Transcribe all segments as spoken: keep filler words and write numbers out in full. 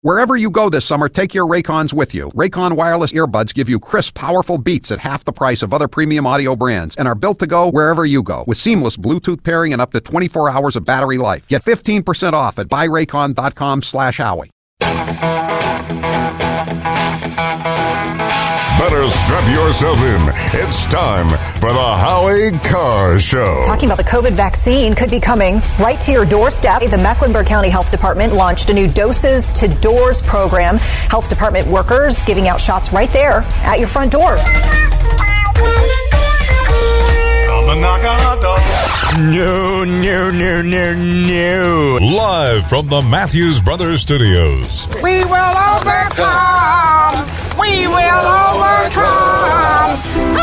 Wherever you go this summer, take your Raycons with you. Raycon wireless earbuds give you crisp, powerful beats at half the price of other premium audio brands and are built to go wherever you go with seamless Bluetooth pairing and up to twenty-four hours of battery life. Get fifteen percent off at buy raycon dot com slash Howie. Better strap yourself in. It's time for the Howie Carr Show. Talking about the COVID vaccine could be coming right to your doorstep. The Mecklenburg County Health Department launched a new Doses to Doors program. Health Department workers giving out shots right there at your front door. Come and knock on our door. No, no, no, no, no. Live from the Matthews Brothers Studios. We will overcome. We will overcome.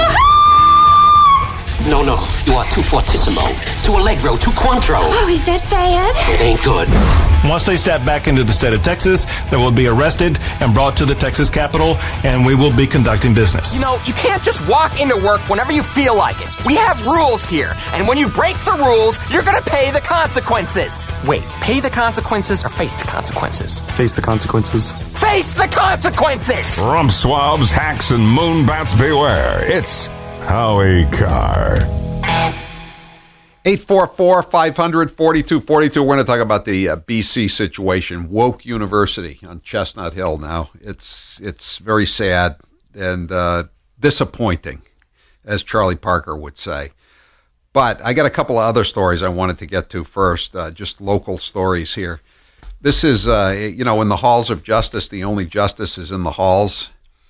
No, no, you are too fortissimo, too allegro, too quantro. Oh, is that bad? It ain't good. Once they step back into the state of Texas, they will be arrested and brought to the Texas Capitol, and we will be conducting business. You know, you can't just walk into work whenever you feel like it. We have rules here, and when you break the rules, you're going to pay the consequences. Wait, pay the consequences or face the consequences? Face the consequences. Face the consequences! Rump swabs, hacks, and moonbats beware. It's Howie Carr. eight four four, five hundred, forty-two forty-two. We're going to talk about the uh, B C situation. Woke University on Chestnut Hill now. It's it's very sad and uh, disappointing, as Charlie Parker would say. But I got a couple of other stories I wanted to get to first, uh, just local stories here. This is, uh, you know, in the halls of justice, the only justice is in the halls.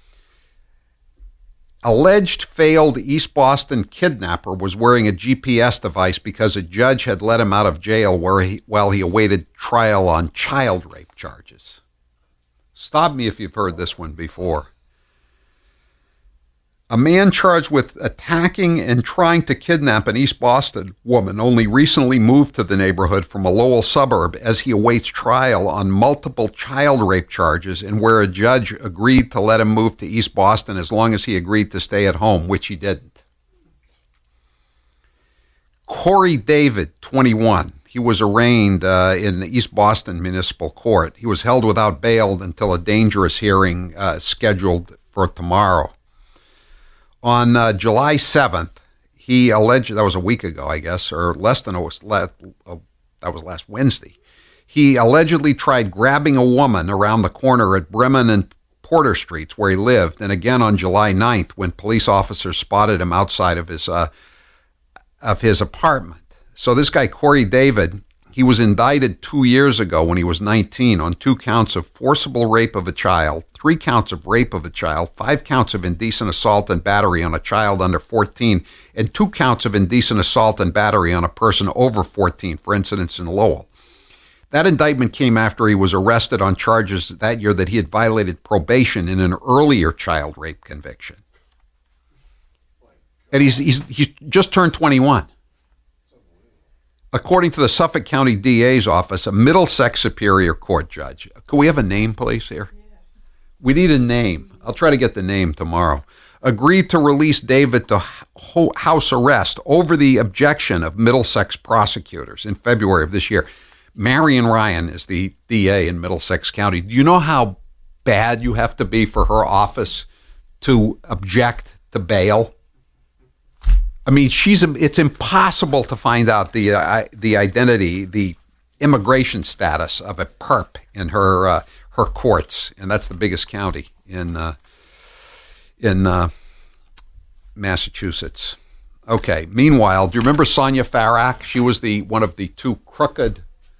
Alleged failed East Boston kidnapper was wearing a G P S device because a judge had let him out of jail where he, while he awaited trial on child rape charges. Stop me if you've heard this one before. A man charged with attacking and trying to kidnap an East Boston woman only recently moved to the neighborhood from a Lowell suburb as he awaits trial on multiple child rape charges and where a judge agreed to let him move to East Boston as long as he agreed to stay at home, which he didn't. Corey David, twenty-one. He was arraigned uh, in the East Boston Municipal Court. He was held without bail until a dangerous hearing uh, scheduled for tomorrow. On uh, July seventh, he alleged, that was a week ago, I guess, or less than a week, uh, that was last Wednesday. He allegedly tried grabbing a woman around the corner at Bremen and Porter Streets where he lived, and again on July ninth when police officers spotted him outside of his uh, of his apartment. So this guy, Corey David, he was indicted two years ago when he was nineteen on two counts of forcible rape of a child, three counts of rape of a child, five counts of indecent assault and battery on a child under fourteen, and two counts of indecent assault and battery on a person over fourteen for incidents in Lowell. That indictment came after he was arrested on charges that year that he had violated probation in an earlier child rape conviction. And he's he's he's just turned twenty-one. According to the Suffolk County D A's office, a Middlesex Superior Court judge. Could we have a name, please, here? We need a name. I'll try to get the name tomorrow. Agreed to release David to house arrest over the objection of Middlesex prosecutors in February of this year. Marion Ryan is the D A in Middlesex County. Do you know how bad you have to be for her office to object to bail? I mean, she's. It's impossible to find out the uh, the identity, the immigration status of a perp in her uh, her courts, and that's the biggest county in uh, in uh, Massachusetts. Okay. Meanwhile, do you remember Sonia Farak? She was the one of the two crooked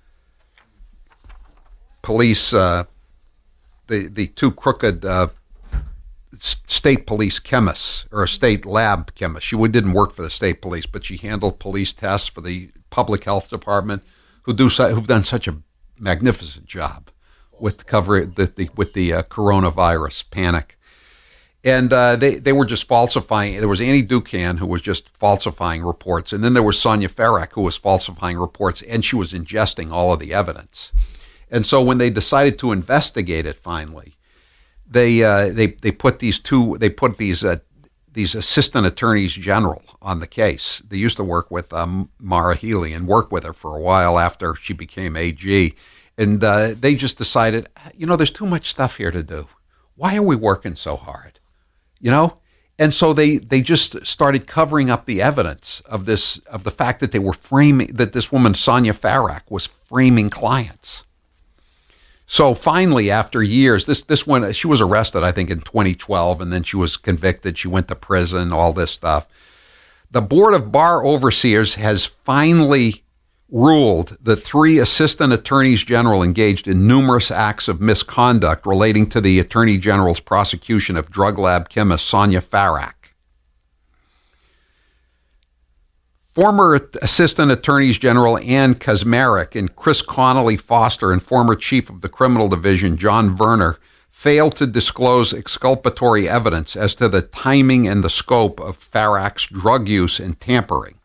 police, uh, the the two crooked. Uh, state police chemists or a state lab chemist. She didn't work for the state police, but she handled police tests for the public health department, who do who've done such a magnificent job with cover the, the with the uh, coronavirus panic. And uh, they they were just falsifying. There was Annie Ducan who was just falsifying reports, and then there was Sonia Farak who was falsifying reports, and she was ingesting all of the evidence. And so when they decided to investigate it, finally. They uh, they they put these two they put these uh, these assistant attorneys general on the case. They used to work with um, Mara Healy and worked with her for a while after she became A G, And uh, they just decided, you know, there's too much stuff here to do. Why are we working so hard? You know? And so they, they just started covering up the evidence of this, of the fact that they were framing, that this woman, Sonia Farak, was framing clients. So finally, after years, this this one, she was arrested, I think, in twenty twelve, and then she was convicted. She went to prison, all this stuff. The Board of Bar Overseers has finally ruled that three assistant attorneys general engaged in numerous acts of misconduct relating to the Attorney General's prosecution of drug lab chemist Sonia Farak. Former Assistant Attorneys General Ann Kaczmarek and Chris Connolly Foster and former Chief of the Criminal Division John Verner failed to disclose exculpatory evidence as to the timing and the scope of Farak's drug use and tampering.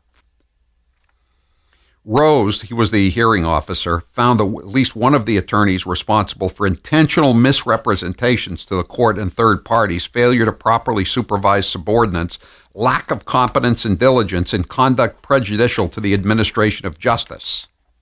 Rose, he was the hearing officer, found that at least one of the attorneys responsible for intentional misrepresentations to the court and third parties, failure to properly supervise subordinates, lack of competence and diligence, and conduct prejudicial to the administration of justice.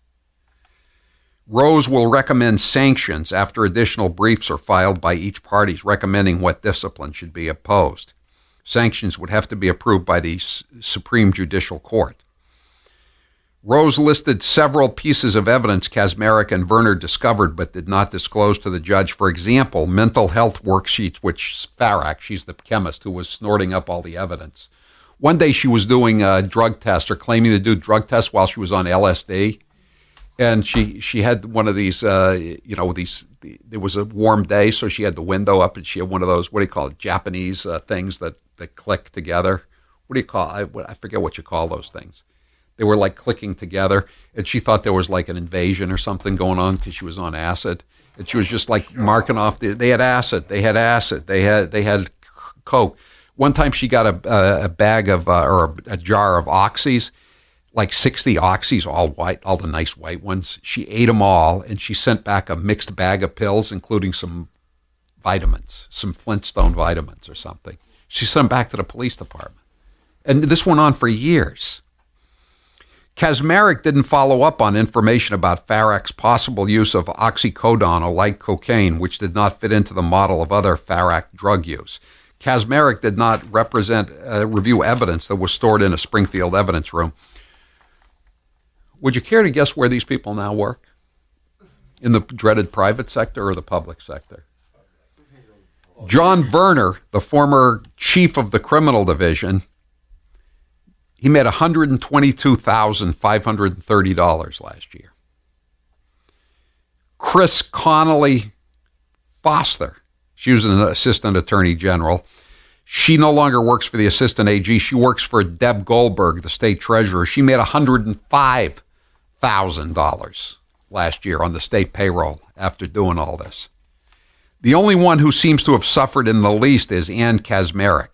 Rose will recommend sanctions after additional briefs are filed by each party recommending what discipline should be imposed. Sanctions would have to be approved by the S- Supreme Judicial Court. Rose listed several pieces of evidence Kaczmarek and Verner discovered but did not disclose to the judge. For example, mental health worksheets, which Farak, she's the chemist who was snorting up all the evidence. One day she was doing a drug test or claiming to do drug tests while she was on L S D. And she, she had one of these, uh, you know, these, it was a warm day, so she had the window up and she had one of those, what do you call it, Japanese uh, things that, that click together. What do you call I, I forget what you call those things. They were like clicking together, and she thought there was like an invasion or something going on because she was on acid. And she was just like marking off. The, they had acid. They had acid. They had they had coke. One time she got a, a bag of uh, or a, a jar of oxys, like sixty oxys, all white, all the nice white ones. She ate them all, and she sent back a mixed bag of pills, including some vitamins, some Flintstone vitamins or something. She sent them back to the police department, and this went on for years. Kaczmarek didn't follow up on information about Farak's possible use of oxycodone or light cocaine, which did not fit into the model of other Farak drug use. Kaczmarek did not represent uh, review evidence that was stored in a Springfield evidence room. Would you care to guess where these people now work? In the dreaded private sector or the public sector? John Verner, the former chief of the criminal division, he made one hundred twenty-two thousand five hundred thirty dollars last year. Chris Connolly Foster, she was an assistant attorney general. She no longer works for the assistant A G. She works for Deb Goldberg, the state treasurer. She made one hundred five thousand dollars last year on the state payroll after doing all this. The only one who seems to have suffered in the least is Ann Kaczmarek.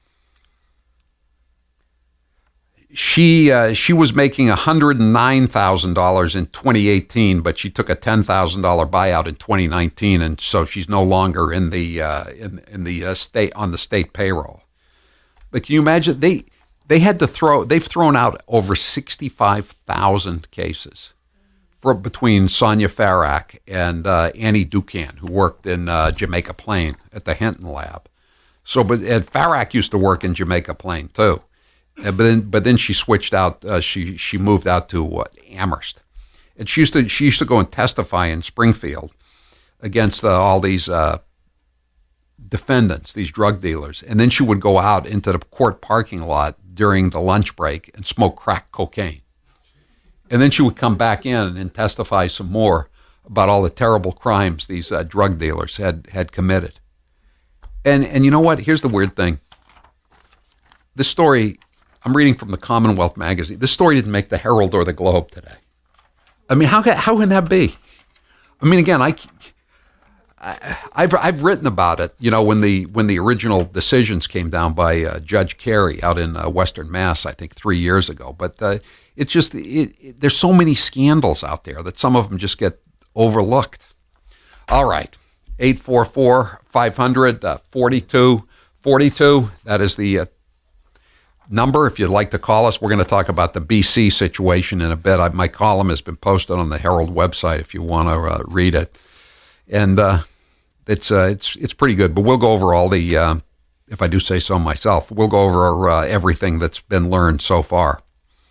She uh, she was making one hundred nine thousand dollars in twenty eighteen, but she took a ten thousand dollars buyout in twenty nineteen, and so she's no longer in the uh, in in the uh, state on the state payroll. But can you imagine they they had to throw they've thrown out over sixty-five thousand cases for between Sonia Farak and uh, Annie Ducan, who worked in uh, Jamaica Plain at the Hinton lab. So, but and Farak used to work in Jamaica Plain too. Uh, but then, but then she switched out. Uh, she she moved out to uh, Amherst, and she used to she used to go and testify in Springfield against uh, all these uh, defendants, these drug dealers, and then she would go out into the court parking lot during the lunch break and smoke crack cocaine, and then she would come back in and testify some more about all the terrible crimes these uh, drug dealers had had committed. And and you know what? Here's the weird thing. This story. I'm reading from the Commonwealth magazine. This story didn't make the Herald or the Globe today. I mean, how how can that be? I mean, again, I, I I've I've written about it. You know, when the when the original decisions came down by uh, Judge Carey out in uh, Western Mass, I think three years ago. But uh, it's just it, it, there's so many scandals out there that some of them just get overlooked. All right, eight four four, five hundred, forty-two forty-two. That is the uh, number, if you'd like to call us. We're going to talk about the B C situation in a bit. I, my column has been posted on the Herald website if you want to uh, read it. And uh, it's uh, it's it's pretty good. But we'll go over all the, uh, if I do say so myself, we'll go over uh, everything that's been learned so far.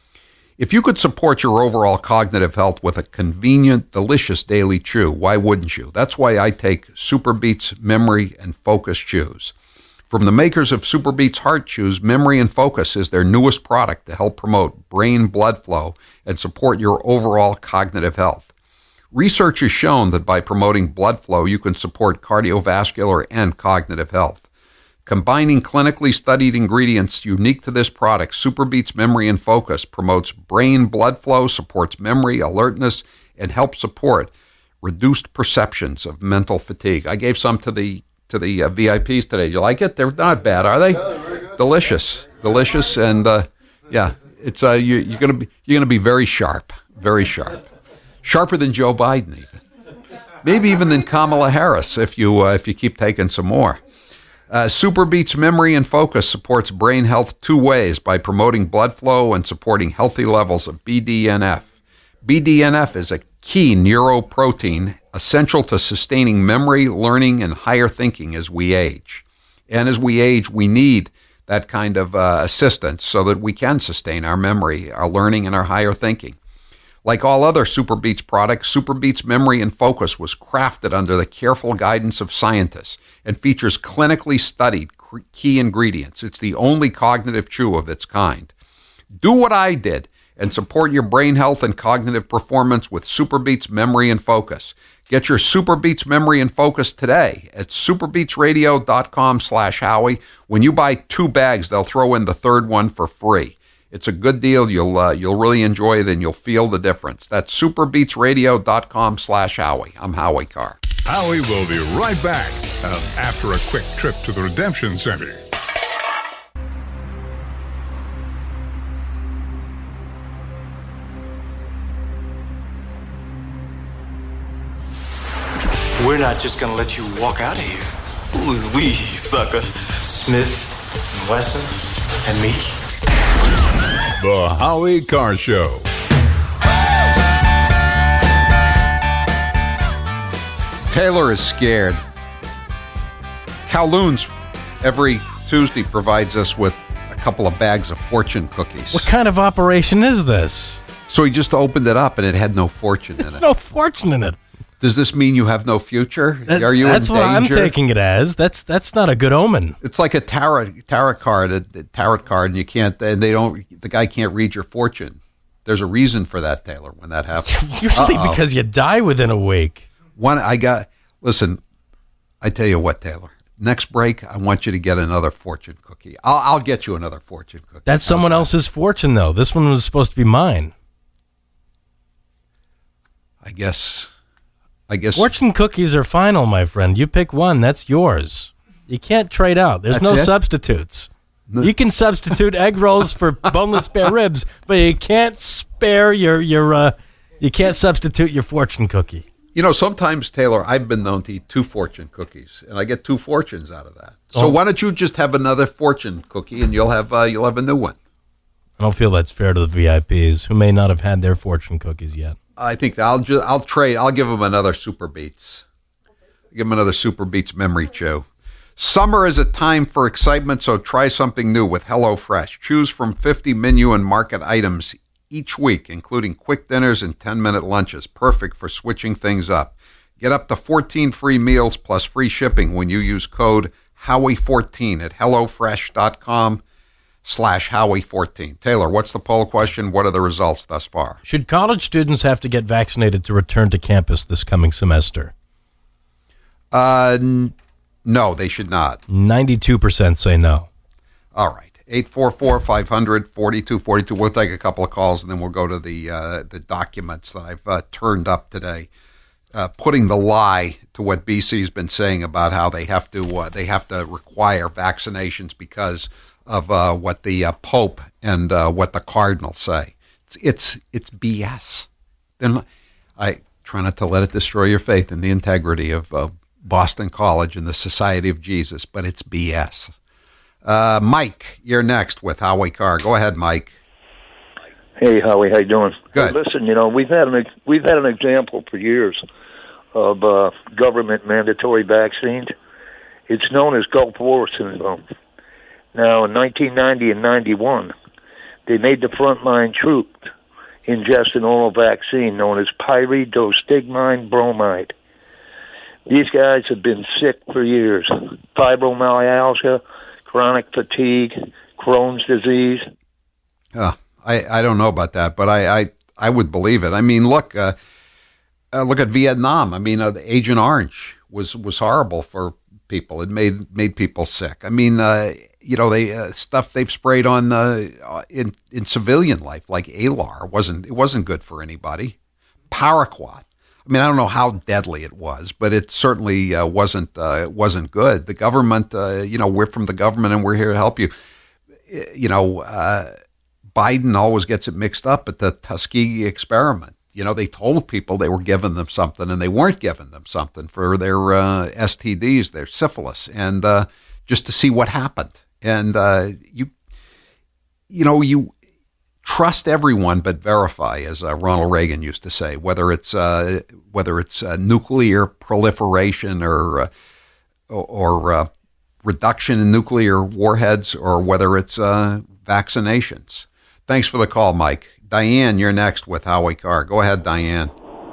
If you could support your overall cognitive health with a convenient, delicious daily chew, why wouldn't you? That's why I take SuperBeets Memory and Focus Chews. From the makers of SuperBeets Heart Chews, Memory and Focus is their newest product to help promote brain blood flow and support your overall cognitive health. Research has shown that by promoting blood flow, you can support cardiovascular and cognitive health. Combining clinically studied ingredients unique to this product, SuperBeets Memory and Focus promotes brain blood flow, supports memory, alertness, and helps support reduced perceptions of mental fatigue. I gave some to the to the uh, V I Ps today. You like it? They're not bad, are they? Yeah, they're very good. Delicious, delicious, and uh, yeah, it's uh, you, you're gonna be you're gonna be very sharp, very sharp, sharper than Joe Biden, even, maybe even than Kamala Harris if you uh, if you keep taking some more. Uh, SuperBeets Memory and Focus supports brain health two ways by promoting blood flow and supporting healthy levels of B D N F. B D N F is a key neuroprotein essential to sustaining memory, learning, and higher thinking as we age. And as we age, we need that kind of uh, assistance so that we can sustain our memory, our learning, and our higher thinking. Like all other SuperBeets products, SuperBeets Memory and Focus was crafted under the careful guidance of scientists and features clinically studied key ingredients. It's the only cognitive chew of its kind. Do what I did and support your brain health and cognitive performance with SuperBeets Memory and Focus. Get your SuperBeets Memory and Focus today at superbeetsradio.com slash Howie. When you buy two bags, they'll throw in the third one for free. It's a good deal. You'll uh, you'll really enjoy it, and you'll feel the difference. That's superbeetsradio.com slash Howie. I'm Howie Carr. Howie will be right back um, after a quick trip to the Redemption Center. We're not just gonna let you walk out of here. Who's we, sucker? Smith and Wesson and me. The Howie Carr Show. Taylor is scared. Kowloon's every Tuesday provides us with a couple of bags of fortune cookies. What kind of operation is this? So he just opened it up and it had no fortune in There's it. no fortune in it. Does this mean you have no future? That, Are you that's in what danger? I'm taking it as. That's that's not a good omen. It's like a tarot tarot card, a, a tarot card, and you can't. And they don't. The guy can't read your fortune. There's a reason for that, Taylor. When that happens, Usually Uh-oh. because you die within a week. One, I got. Listen, I tell you what, Taylor. Next break, I want you to get another fortune cookie. I'll, I'll get you another fortune cookie. That's someone else's fortune, though. This one was supposed to be mine. I guess. I guess Fortune cookies are final, my friend. You pick one, that's yours. You can't trade out. There's That's no it? substitutes. You can substitute egg rolls for boneless spare ribs, but you can't spare your your. Uh, you can't substitute your fortune cookie. You know, sometimes, Taylor, I've been known to eat two fortune cookies, and I get two fortunes out of that. So Oh. why don't you just have another fortune cookie, and you'll have uh, you'll have a new one. I don't feel that's fair to the V I Ps who may not have had their fortune cookies yet. I think I'll just I'll trade. I'll give them another SuperBeets. Give them another SuperBeets memory chew. Summer is a time for excitement, so try something new with HelloFresh. Choose from fifty menu and market items each week, including quick dinners and ten-minute lunches. Perfect for switching things up. Get up to fourteen free meals plus free shipping when you use code Howie fourteen at HelloFresh.com slash Howie fourteen. Taylor, what's the poll question? What are the results thus far? Should college students have to get vaccinated to return to campus this coming semester? Uh, n- no, they should not. ninety-two percent say no. All right. eight four four, five hundred, forty-two forty-two. We'll take a couple of calls, and then we'll go to the uh, the documents that I've uh, turned up today, uh, putting the lie to what B C's been saying about how they have to uh, they have to require vaccinations because of uh, what the uh, Pope and uh, what the Cardinals say. It's it's, it's B S. Then I try not to let it destroy your faith in the integrity of uh, Boston College and the Society of Jesus, but it's B S. Uh, Mike, you're next with Howie Carr. Go ahead, Mike. Hey, Howie, how you doing? Good. Hey, listen, you know, we've had an we've had an example for years of uh, government mandatory vaccines. It's known as Gulf War syndrome. Now, in nineteen ninety and ninety-one, they made the frontline troops ingest an oral vaccine known as pyridostigmine bromide. These guys have been sick for years. Fibromyalgia, chronic fatigue, Crohn's disease. Uh, I, I don't know about that, but I, I, I would believe it. I mean, look, uh, uh, look at Vietnam. I mean, uh, Agent Orange was, was horrible for people. It made made people sick. I mean, uh, you know, they uh, stuff they've sprayed on uh, in in civilian life, like Alar, wasn't it wasn't good for anybody. Paraquat. I mean, I don't know how deadly it was, but it certainly uh, wasn't uh, wasn't good. The government, uh, you know, we're from the government and we're here to help you. You know, uh, Biden always gets it mixed up at the Tuskegee experiment. You know, they told people they were giving them something and they weren't giving them something for their uh, S T Ds, their syphilis, and uh, just to see what happened. And uh, you, you know, you trust everyone but verify, as uh, Ronald Reagan used to say, whether it's uh, whether it's uh, nuclear proliferation or uh, or uh, reduction in nuclear warheads, or whether it's uh, vaccinations. Thanks for the call, Mike. Diane, you're next with Howie Carr. Go ahead, Diane.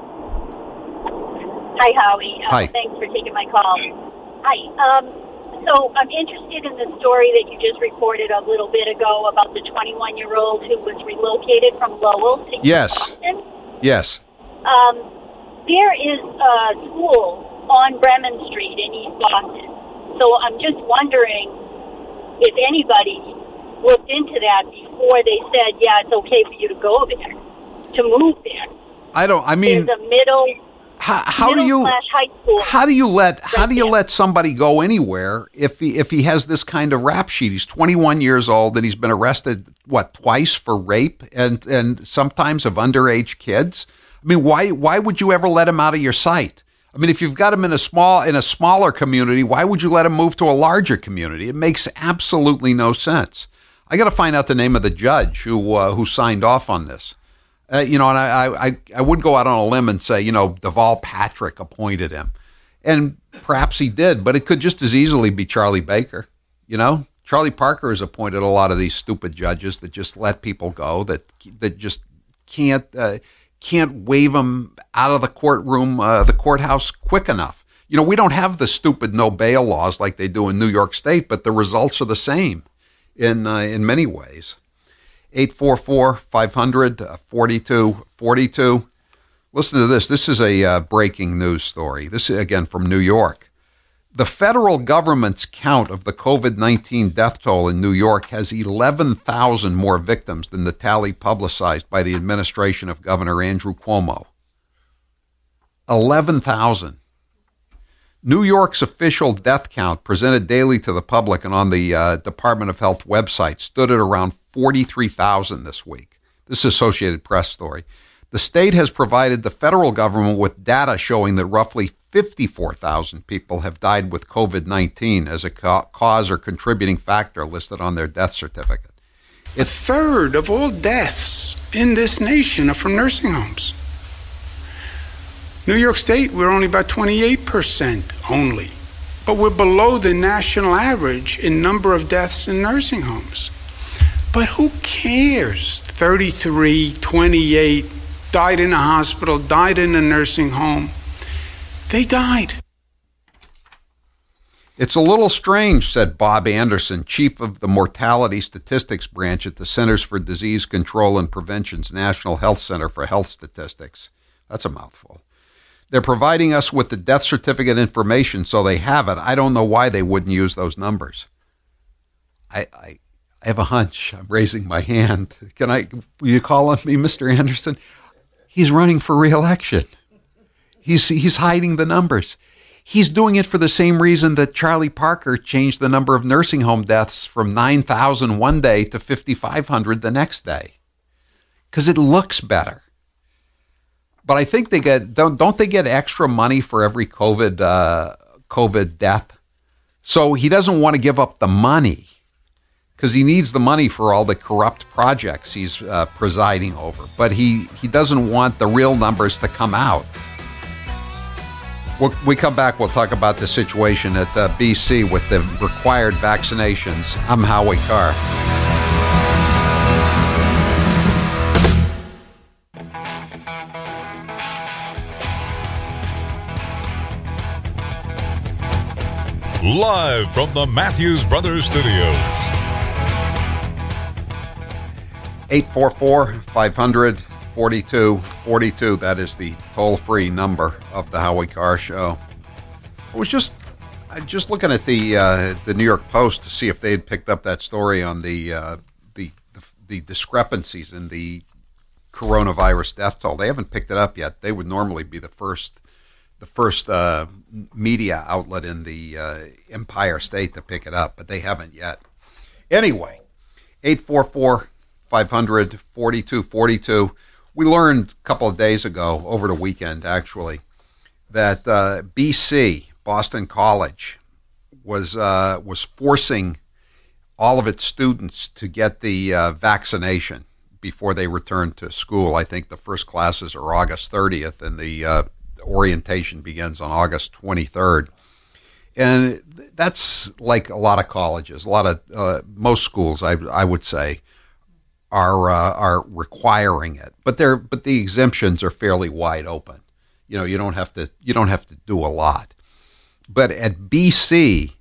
Hi, Howie. Uh, Hi. Thanks for taking my call. Hi. Um, so I'm interested in the story that you just reported a little bit ago about the twenty-one-year-old who was relocated from Lowell to Yes. Boston. Yes. Um, there is a school on Bremen Street in East Boston. So I'm just wondering if anybody looked into that before they said, yeah, it's okay for you to go there, to move there. I don't. I mean, There's a middle. How, how do you high school how do you let how right do you there. let somebody go anywhere if he if he has this kind of rap sheet? He's twenty-one years old and he's been arrested what twice for rape and and sometimes of underage kids. I mean, why why would you ever let him out of your sight? I mean, if you've got him in a small in a smaller community, why would you let him move to a larger community? It makes absolutely no sense. I got to find out the name of the judge who uh, who signed off on this. Uh, you know, and I, I, I would go out on a limb and say, you know, Deval Patrick appointed him. And perhaps he did, but it could just as easily be Charlie Baker. You know, Charlie Parker has appointed a lot of these stupid judges that just let people go, that that just can't uh, can't wave them out of the courtroom, uh, the courthouse quick enough. You know, we don't have the stupid no bail laws like they do in New York State, but the results are the same in uh, in many ways. eight four four, five hundred, forty-two forty-two. Listen to this. This is a uh, breaking news story. This is, again, from New York. The federal government's count of the covid nineteen death toll in New York has eleven thousand more victims than the tally publicized by the administration of Governor Andrew Cuomo. eleven thousand. New York's official death count presented daily to the public and on the uh, Department of Health website stood at around forty-three thousand this week. This is Associated Press story. The state has provided the federal government with data showing that roughly fifty-four thousand people have died with covid nineteen as a ca- cause or contributing factor listed on their death certificate. A third of all deaths in this nation are from nursing homes. New York State, we're only about twenty-eight percent only, but we're below the national average in number of deaths in nursing homes. But who cares? thirty-three, twenty-eight, died in a hospital, died in a nursing home. They died. It's a little strange, said Bob Anderson, chief of the Mortality Statistics Branch at the Centers for Disease Control and Prevention's National Health Center for Health Statistics. That's a mouthful. They're providing us with the death certificate information, so they have it. I don't know why they wouldn't use those numbers. I, I, I have a hunch. I'm raising my hand. Can I? Will you call on me, Mister Anderson? He's running for re-election. He's he's hiding the numbers. He's doing it for the same reason that Charlie Parker changed the number of nursing home deaths from nine thousand one day to fifty-five hundred the next day, because it looks better. But I think they get don't don't they get extra money for every COVID uh, COVID death? So he doesn't want to give up the money. because he needs the money for all the corrupt projects he's uh, presiding over. But he, he doesn't want the real numbers to come out. When we come back, we'll talk about the situation at uh, B C with the required vaccinations. I'm Howie Carr. Live from the Matthews Brothers Studios. eight four four, five hundred, forty-two forty-two. That is the toll-free number of the Howie Carr Show. I was just I just looking at the uh, the New York Post to see if they had picked up that story on the, uh, the the the discrepancies in the coronavirus death toll. They haven't picked it up yet. They would normally be the first the first uh, media outlet in the uh, Empire State to pick it up, but they haven't yet. Anyway, eight four four, five hundred, forty-two forty-two. We learned a couple of days ago, over the weekend actually, that uh, B C, Boston College, was uh, was forcing all of its students to get the uh, vaccination before they return to school. I think the first classes are August thirtieth, and the uh, orientation begins on August twenty-third. And that's like a lot of colleges, a lot of, uh, most schools, I, I would say, are uh, are requiring it. But they're but the exemptions are fairly wide open. You know, you don't have to you don't have to do a lot. But at B C,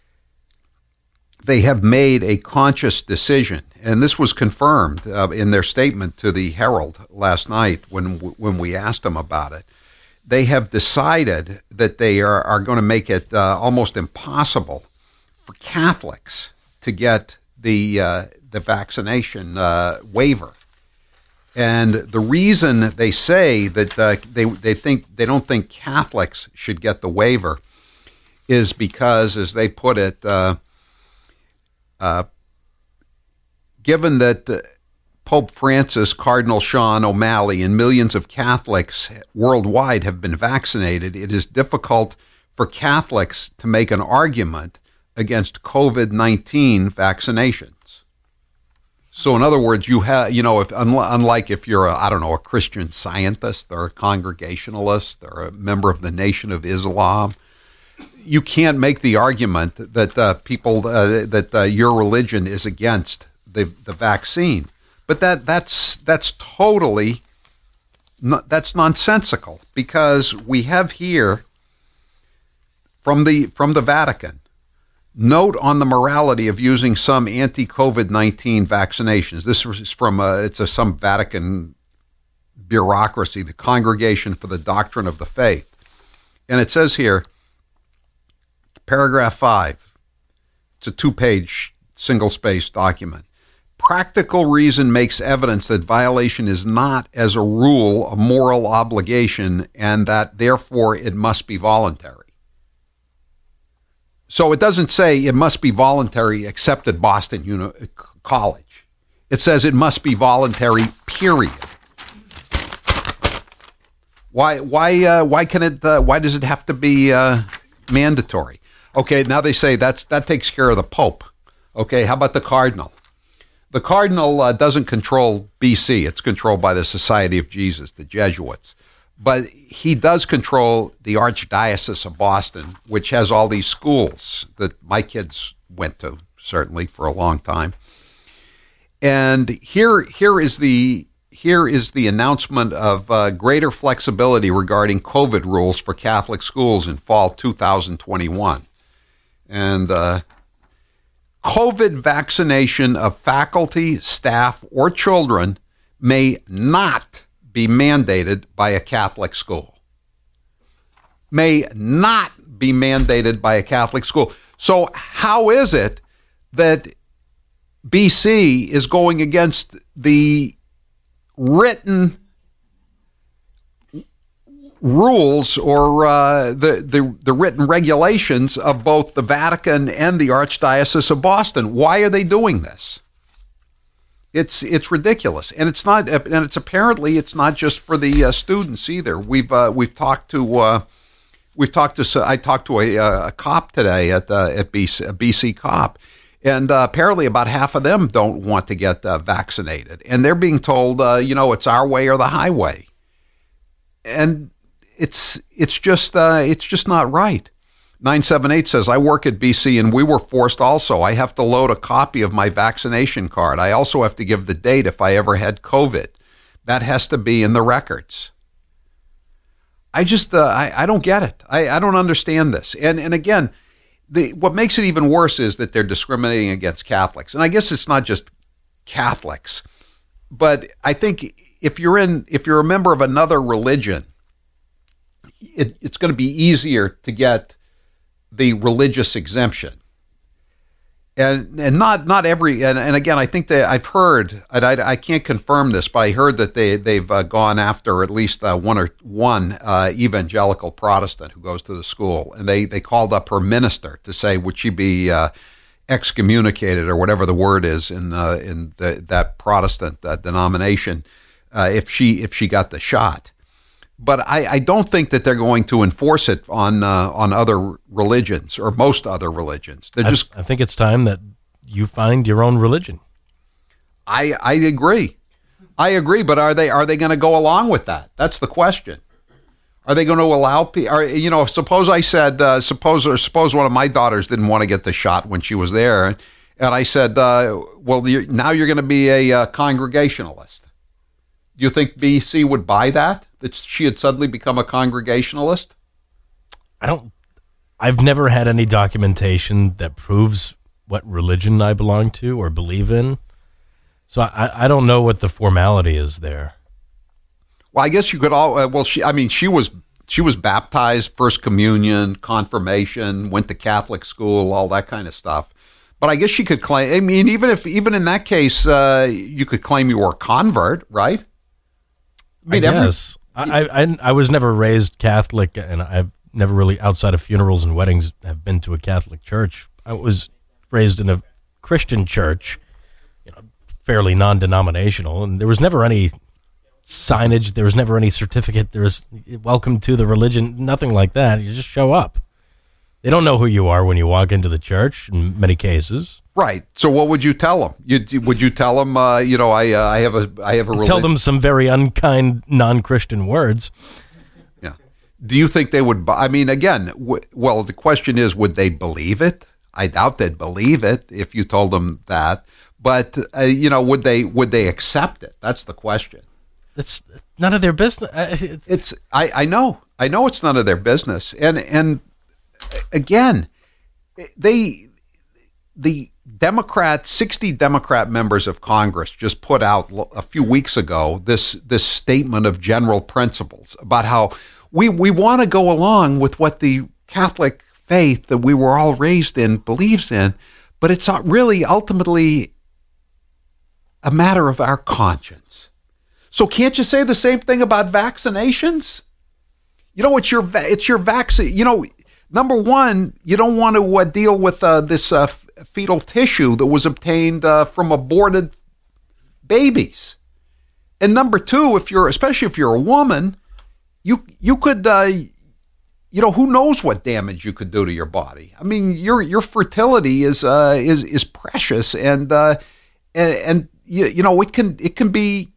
they have made a conscious decision, and this was confirmed uh, in their statement to the Herald last night when when we asked them about it. They have decided that they are, are going to make it uh, almost impossible for Catholics to get the uh, the vaccination uh, waiver. And the reason they say that uh, they they think they don't think Catholics should get the waiver is because, as they put it, uh, uh, given that uh, Pope Francis, Cardinal Sean O'Malley, and millions of Catholics worldwide have been vaccinated, it is difficult for Catholics to make an argument against COVID nineteen vaccinations. So, in other words, you have, you know, if unlike if you're, a, I don't know, a Christian Scientist or a Congregationalist or a member of the Nation of Islam, you can't make the argument that uh, people uh, that uh, your religion is against the the vaccine. But that that's that's totally that's nonsensical, because we have here from the from the Vatican note on the morality of using some anti-COVID nineteen vaccinations. This is from a, it's a some Vatican bureaucracy, the Congregation for the Doctrine of the Faith, and it says here, paragraph five. It's a two-page single-spaced document. Practical reason makes evidence that violation is not, as a rule, a moral obligation, and that, therefore, it must be voluntary. So it doesn't say it must be voluntary except at Boston Uni- College. It says it must be voluntary, period. Why? Why? Uh, why can it? Uh, why does it have to be uh, mandatory? Okay, now they say that's that takes care of the Pope. Okay, how about the Cardinal? The Cardinal uh, doesn't control B C. It's controlled by the Society of Jesus, the Jesuits. But he does control the Archdiocese of Boston, which has all these schools that my kids went to, certainly, for a long time. And here, here is the here is the announcement of uh, greater flexibility regarding COVID rules for Catholic schools in fall two thousand twenty-one. And uh, COVID vaccination of faculty, staff, or children may not be mandated by a Catholic school. May not be mandated by a Catholic school. So how is it that B C is going against the written rules or uh, the, the the written regulations of both the Vatican and the Archdiocese of Boston? Why are they doing this? It's it's ridiculous, and it's not. And it's apparently it's not just for the uh, students either. We've uh, we've talked to uh, we've talked to. I talked to a, a cop today at uh, at B C, a B C cop, And uh, apparently about half of them don't want to get uh, vaccinated. And they're being told, uh, you know, it's our way or the highway. And it's it's just uh, it's just not right. nine seven eight says, I work at B C and we were forced also. I have to load a copy of my vaccination card. I also have to give the date if I ever had COVID. That has to be in the records. I just, uh, I, I don't get it. I, I don't understand this. And and again, the what makes it even worse is that they're discriminating against Catholics. And I guess it's not just Catholics, but I think if you're in, if you're a member of another religion, it, it's going to be easier to get the religious exemption. And and not not every, and, and again, I think that I've heard, and I, I can't confirm this, but I heard that they, they've uh, gone after at least uh, one or one uh, evangelical Protestant who goes to the school. And they, they called up her minister to say, would she be uh, excommunicated or whatever the word is in uh, in the, that Protestant uh, denomination uh, if she if she got the shot. But I, I don't think that they're going to enforce it on uh, on other religions or most other religions. They're I, just. I think it's time that you find your own religion. I I agree, I agree. But are they are they going to go along with that? That's the question. Are they going to allow people? You know, suppose I said, uh, suppose or suppose one of my daughters didn't want to get the shot when she was there, and I said, uh, well, you're, now you're going to be a uh, Congregationalist. Do you think B C would buy that? That she had suddenly become a Congregationalist? I don't, I've never had any documentation that proves what religion I belong to or believe in. So I, I don't know what the formality is there. Well, I guess you could all, uh, well, she, I mean, she was, she was baptized, First Communion, confirmation, went to Catholic school, all that kind of stuff. But I guess she could claim, I mean, even if, even in that case, uh, you could claim you were a convert, right? I, mean, I guess. Every, I, I I was never raised Catholic, and I've never really, outside of funerals and weddings, have been to a Catholic church. I was raised in a Christian church, you know, fairly non-denominational, and there was never any signage, there was never any certificate, there was welcome to the religion, nothing like that. You just show up. They don't know who you are when you walk into the church in many cases. Right. So what would you tell them? You, would you tell them, uh, you know, I uh, I have a I have a religion. Tell them some very unkind, non-Christian words. Yeah. Do you think they would? I mean, again, w- well, the question is, would they believe it? I doubt they'd believe it if you told them that. But uh, you know, would they would they accept it? That's the question. It's none of their business. It's I, I know I know it's none of their business. And and again, they the. Democrat, sixty Democrat members of Congress just put out a few weeks ago this this statement of general principles about how we, we want to go along with what the Catholic faith that we were all raised in believes in, but it's not really ultimately a matter of our conscience. So can't you say the same thing about vaccinations? You know, it's your it's your vaccine. You know, number one, you don't want to uh, deal with uh, this uh, fetal tissue that was obtained uh, from aborted babies. And number two, if you're, especially if you're a woman, you you could, uh, you know, who knows what damage you could do to your body. I mean, your your fertility is uh, is is precious, and uh, and, and you, you know it can it can be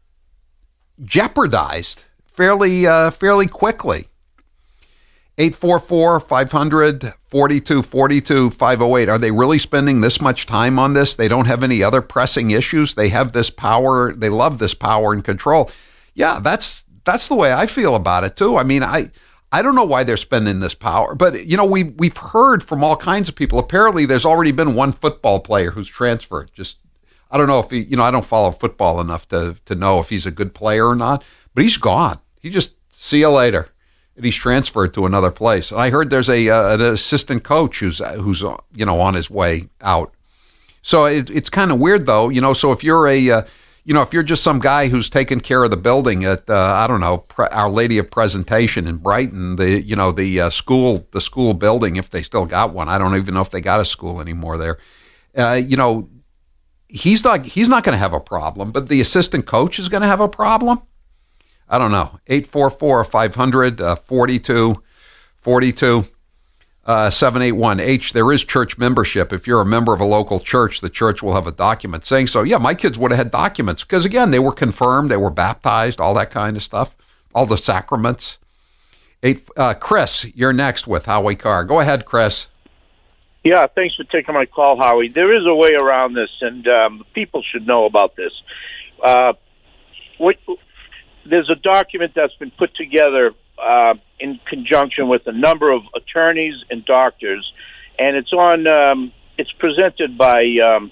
jeopardized fairly uh, fairly quickly. eight four four, five hundred, forty-two forty-two, five oh eight. Are they really spending this much time on this? They don't have any other pressing issues. They have this power. They love this power and control. Yeah, that's that's the way I feel about it too. I mean, I I don't know why they're spending this power, but you know, we we've heard from all kinds of people. Apparently, there's already been one football player who's transferred. Just I don't know if he, you know, I don't follow football enough to to know if he's a good player or not, but he's gone. He just see you later. And he's transferred to another place. And I heard there's a uh, an assistant coach who's who's uh, you know on his way out. So it, it's kind of weird though, you know. So if you're a uh, you know if you're just some guy who's taking care of the building at uh, I don't know Pre- Our Lady of Presentation in Brighton, the you know the uh, school the school building, if they still got one, I don't even know if they got a school anymore there. Uh, you know, he's not he's not going to have a problem, but the assistant coach is going to have a problem. I don't know. eight four four, five hundred, forty-two forty-two. Uh, seven eight one H, there is church membership. If you're a member of a local church, the church will have a document saying so. Yeah, my kids would have had documents because, again, they were confirmed, they were baptized, all that kind of stuff, all the sacraments. Eight, uh, Chris, you're next with Howie Carr. Go ahead, Chris. Yeah, thanks for taking my call, Howie. There is a way around this, and um, people should know about this. Uh, what, there's a document that's been put together uh, in conjunction with a number of attorneys and doctors, and it's on. Um, it's presented by. Um,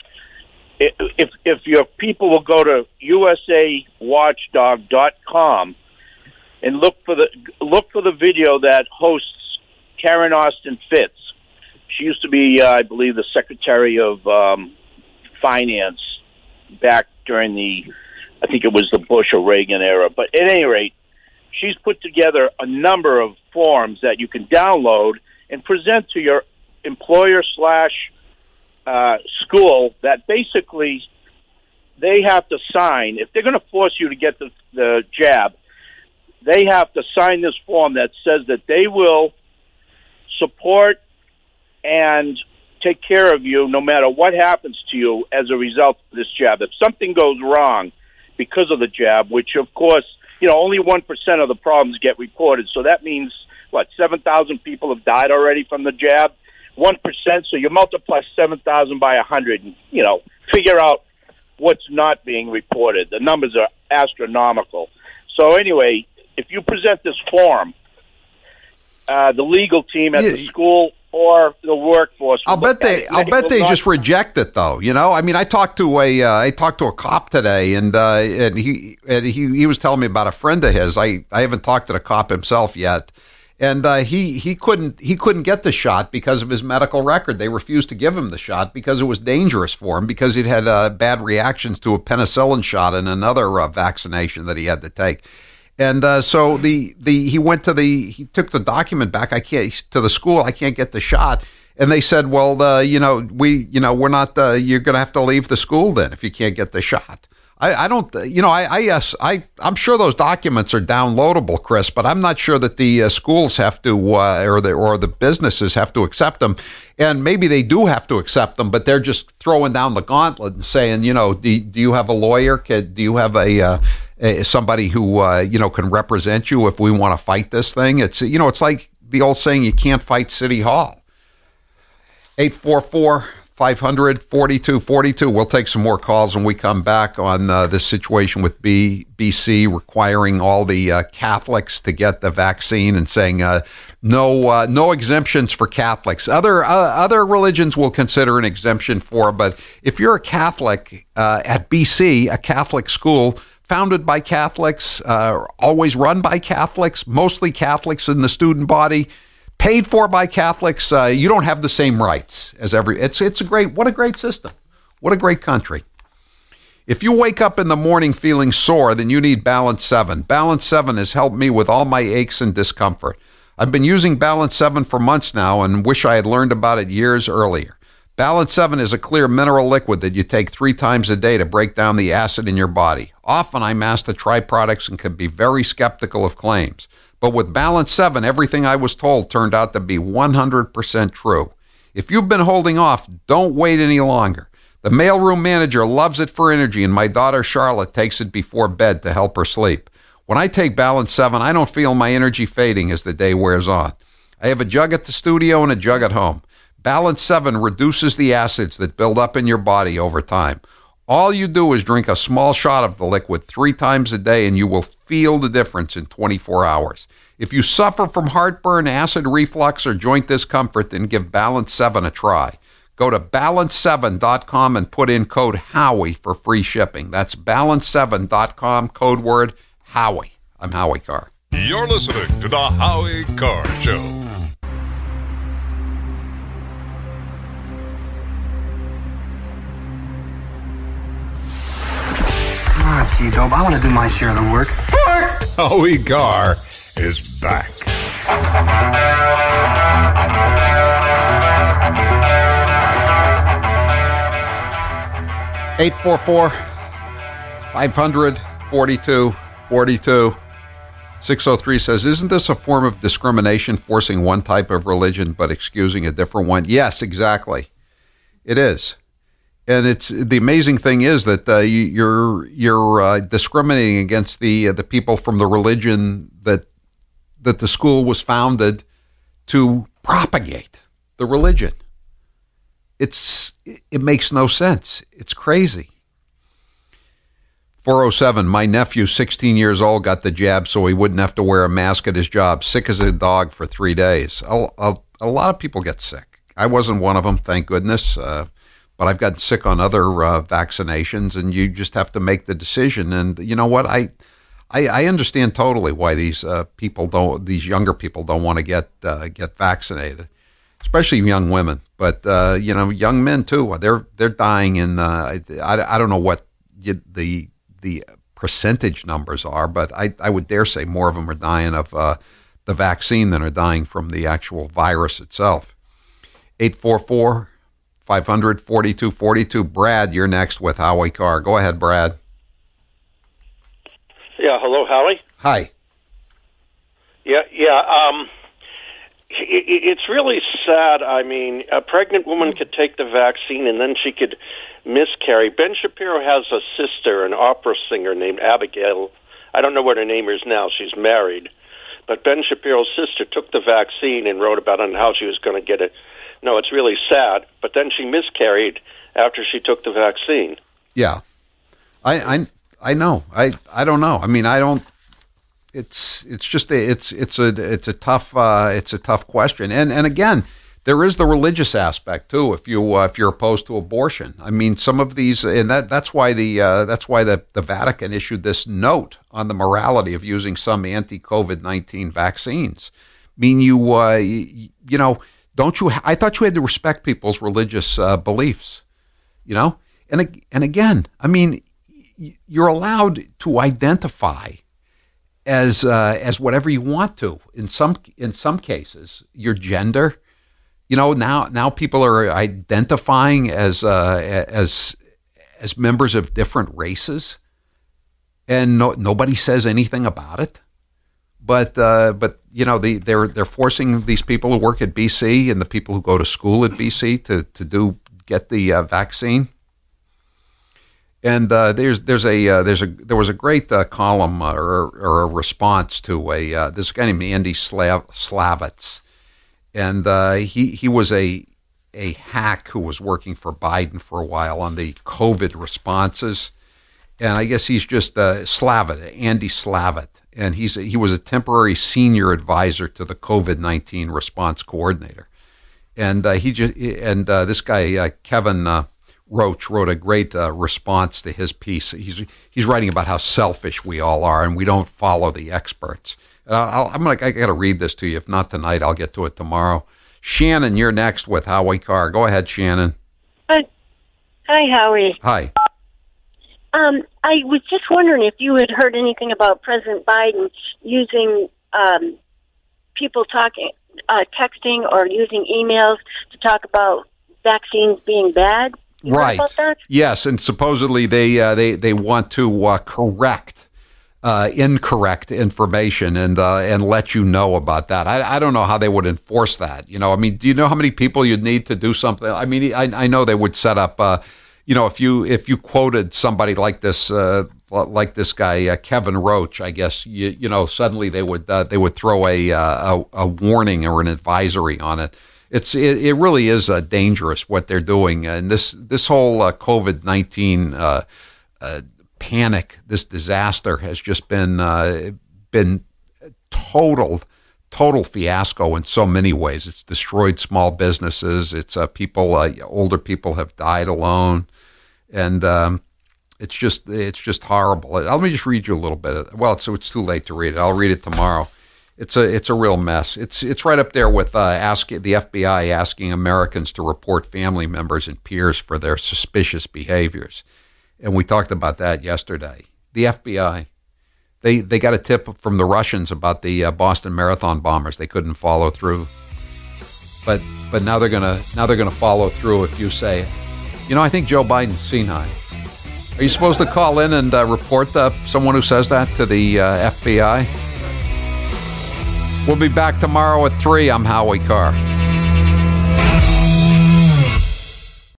if if your people will go to U S A watchdog dot com and look for the look for the video that hosts Karen Austin Fitz. She used to be, uh, I believe, the Secretary of um, Finance back during the, I think it was the Bush or Reagan era. But at any rate, she's put together a number of forms that you can download and present to your employer slash uh, school that basically they have to sign. If they're going to force you to get the, the jab, they have to sign this form that says that they will support and take care of you no matter what happens to you as a result of this jab. If something goes wrong because of the jab, which, of course, you know, only one percent of the problems get reported. So that means, what, seven thousand people have died already from the jab? one percent, so you multiply seven thousand by one hundred and, you know, figure out what's not being reported. The numbers are astronomical. So anyway, if you present this form, uh, the legal team at yeah. the school or the workforce. I'll bet they. I'll bet they just reject it, though. You know, I mean, I talked to a. Uh, I talked to a cop today, and uh, and he and he he was telling me about a friend of his. I, I haven't talked to the cop himself yet, and uh, he he couldn't he couldn't get the shot because of his medical record. They refused to give him the shot because it was dangerous for him because he'd had uh, bad reactions to a penicillin shot and another uh, vaccination that he had to take. And uh, so the, the he went to the he took the document back. I can't to the school. I can't get the shot. And they said, well, uh, you know, we you know we're not. Uh, you're going to have to leave the school then if you can't get the shot. I, I don't. You know, I I yes I I'm sure those documents are downloadable, Chris, but I'm not sure that the uh, schools have to uh, or the or the businesses have to accept them. And maybe they do have to accept them, but they're just throwing down the gauntlet and saying, you know, do, do you have a lawyer? Can, do you have a uh, somebody who, uh, you know, can represent you if we want to fight this thing? It's, you know, it's like the old saying, you can't fight City Hall. eight four four, five hundred, forty-two forty-two. We'll take some more calls when we come back on uh, this situation with B, BC requiring all the uh, Catholics to get the vaccine and saying uh, no uh, no exemptions for Catholics. Other uh, other religions will consider an exemption for, but if you're a Catholic uh, at B C, a Catholic school, founded by Catholics, uh, always run by Catholics, mostly Catholics in the student body, paid for by Catholics, uh, you don't have the same rights as every. It's it's a great. What a great system. What a great country. If you wake up in the morning feeling sore, then you need Balance seven. Balance seven has helped me with all my aches and discomfort. I've been using Balance seven for months now and wish I had learned about it years earlier. Balance seven is a clear mineral liquid that you take three times a day to break down the acid in your body. Often I'm asked to try products and can be very skeptical of claims. But with Balance seven, everything I was told turned out to be one hundred percent true. If you've been holding off, don't wait any longer. The mailroom manager loves it for energy, and my daughter Charlotte takes it before bed to help her sleep. When I take Balance seven, I don't feel my energy fading as the day wears on. I have a jug at the studio and a jug at home. Balance seven reduces the acids that build up in your body over time. All you do is drink a small shot of the liquid three times a day, and you will feel the difference in twenty-four hours. If you suffer from heartburn, acid reflux, or joint discomfort, then give Balance seven a try. Go to balance seven dot com and put in code Howie for free shipping. That's balance seven dot com, code word Howie. I'm Howie Carr. You're listening to the Howie Carr Show. Come on, T-Dope. I want to do my share of the work. Work! Howie Carr is back. eight four four, five hundred, forty-two forty-two. six oh three says, isn't this a form of discrimination, forcing one type of religion but excusing a different one? Yes, exactly. It is. And it's the amazing thing is that uh, you, you're you're uh, discriminating against the uh, the people from the religion that that the school was founded to propagate, the religion. It's it makes no sense. It's crazy. four oh seven, my nephew, sixteen years old, got the jab so he wouldn't have to wear a mask at his job. Sick as a dog for three days. A, a, a lot of people get sick. I wasn't one of them, thank goodness. Uh, but I've gotten sick on other uh, vaccinations, and you just have to make the decision. And you know what? I I, I understand totally why these uh, people don't, these younger people don't want to get uh, get vaccinated, especially young women. But uh, you know, young men too. They're they're dying in. Uh, I, I don't know what you, the the percentage numbers are, but I, I would dare say more of them are dying of uh, the vaccine than are dying from the actual virus itself. eight four four, five hundred, forty-two forty-two. Brad, you're next with Howie Carr. Go ahead, Brad. Yeah, hello, Howie. Hi. Yeah, yeah. Um, it, it's really sad. I mean, a pregnant woman could take the vaccine and then she could miscarry. Ben Shapiro has a sister, an opera singer named Abigail. I don't know what her name is now. She's married. But Ben Shapiro's sister took the vaccine and wrote about it and how she was going to get it. No, it's really sad. But then she miscarried after she took the vaccine. Yeah. I I, I know. I, I don't know. I mean, I don't. It's it's just a, it's it's a it's a tough uh, it's a tough question. And and again, there is the religious aspect too. If you uh, if you're opposed to abortion, I mean, some of these, and that that's why the uh, that's why the, the Vatican issued this note on the morality of using some anti-COVID nineteen vaccines. I mean, you uh, you, you know, don't you? I thought you had to respect people's religious uh, beliefs, you know. And and again, I mean, you're allowed to identify as uh, as whatever you want to. In some in some cases, your gender. You know, now now people are identifying as uh, as as members of different races, and no, nobody says anything about it. But uh, but you know, the, they're they're forcing these people who work at B C and the people who go to school at B C to to do get the uh, vaccine. And uh, there's there's a uh, there's a there was a great uh, column uh, or or a response to a uh, this guy named Andy Slav, Slavitz. And uh, he he was a a hack who was working for Biden for a while on the COVID responses, and I guess he's just uh, Slavitt, Andy Slavitt, and he's a, he was a temporary senior advisor to the COVID nineteen response coordinator, and uh, he just and uh, this guy uh, Kevin uh, Roach wrote a great uh, response to his piece. He's he's writing about how selfish we all are and we don't follow the experts. I'll, I'm gonna. I got to read this to you. If not tonight, I'll get to it tomorrow. Shannon, you're next with Howie Carr. Go ahead, Shannon. Hi, hi, Howie. Hi. Um, I was just wondering if you had heard anything about President Biden using um, people talking, uh, texting, or using emails to talk about vaccines being bad. You right. About that? Yes, and supposedly they uh, they they want to uh, correct. Uh, incorrect information and uh, and let you know about that. I, I don't know how they would enforce that. You know, I mean, do you know how many people you'd need to do something? I mean, I, I know they would set up. Uh, you know, if you if you quoted somebody like this uh, like this guy uh, Kevin Roach, I guess you you know suddenly they would uh, they would throw a, uh, a a warning or an advisory on it. It's it, it really is uh, dangerous what they're doing, and this this whole uh, COVID nineteen. Uh, uh, panic, this disaster has just been uh, been total total fiasco in so many ways. It's destroyed small businesses. It's uh, people uh, older people have died alone, and um, it's just it's just horrible. Let me just read you a little bit of, well, so it's too late to read it. I'll read it tomorrow. It's a it's a real mess. It's it's right up there with uh, asking the F B I asking Americans to report family members and peers for their suspicious behaviors. And we talked about that yesterday. The F B I, they they got a tip from the Russians about the uh, Boston Marathon bombers. They couldn't follow through, but but now they're gonna now they're gonna follow through if you say, you know, I think Joe Biden's senile. Are you supposed to call in and uh, report uh, someone who says that to the uh, F B I? We'll be back tomorrow at three. I'm Howie Carr.